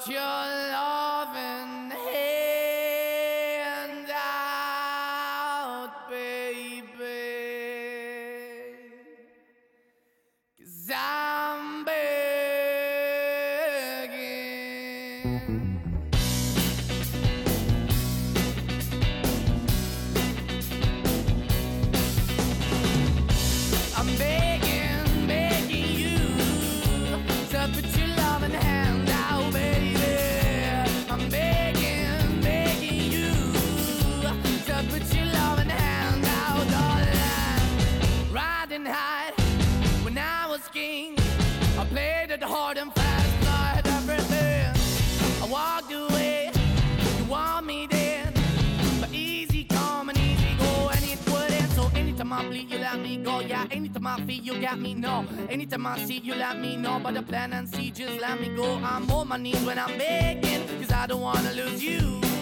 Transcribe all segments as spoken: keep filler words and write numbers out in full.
put your loving hand out, baby, 'cause I'm begging. I'm begging, begging you to put your loving hand out, baby. I'm begging, begging you to put your loving hand out, darling. Riding high when I was king, I played it hard and fast, I had everything. I walked away, you want me then, but easy come and easy go, and it wouldn't. So anytime I bleed, you let me go. Yeah, anytime I feel, you got me, no. Anytime I see, you let me know. But the plan and see, just let me go. I'm on my knees when I'm begging, 'cause I don't wanna lose you.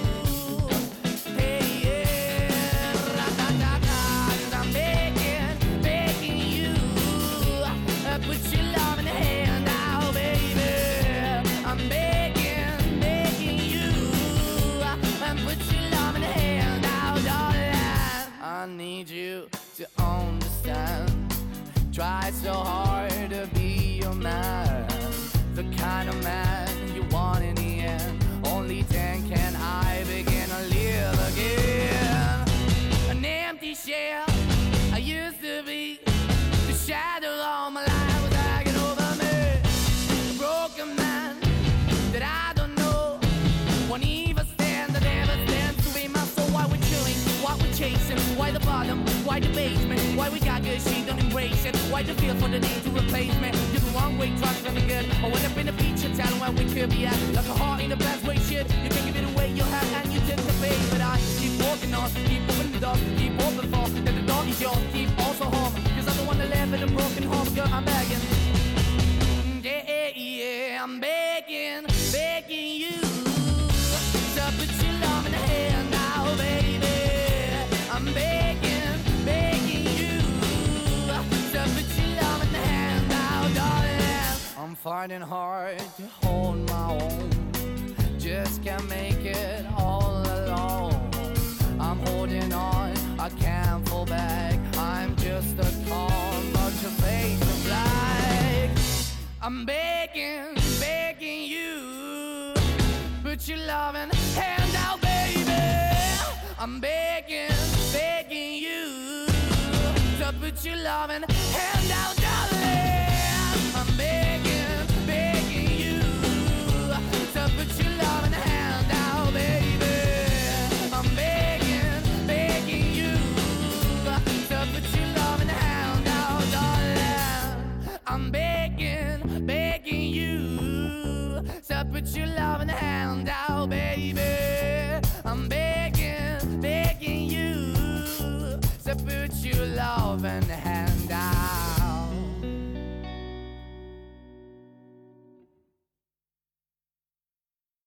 Hey, yeah, ra-da-da-da, 'cause I'm begging, begging you, uh, put your loving hand out, baby. I'm begging, begging you, uh, and put your loving hand out, darling. I need you to understand. Try so hard to be your man, the kind of man you want in the end. Only then can I begin to live again. An empty shell I used to be, the shadow all my life was hanging over me. A broken man that I don't know, won't even stand, that never stands to be my soul. Why we're chilling, why we're chasing, why the bottom, why the basement, why we got good, she don't embrace it, why the feel for the need to replace me. You're the wrong way, trying to be good. I went up in the feature town where we could be at, like a heart in the best way, shit. You can give it away, you have, and you take the bait. But I keep walking on, keep opening the door, keep open for, that the door is yours, keep also home, 'cause I'm the one that live in a broken home, girl, I'm begging. Yeah, yeah, I'm begging, begging you to put your love in the hand now, baby. I'm begging, begging you to put your love in the hand now, darling. I'm fighting hard to hold my own, just can't make it all alone. I'm holding on, I can't fall back, I'm just a call, but your face is black. I'm begging, begging you, put your loving hand out, baby. I'm begging, begging you to put your loving hand out, darling. I'm begging, begging you to put your loving hand out, baby. I'm begging, begging you to put your loving hand out, darling. I'm begging, begging you to put your loving hand out, baby. I'm begging, begging you to put your loving hand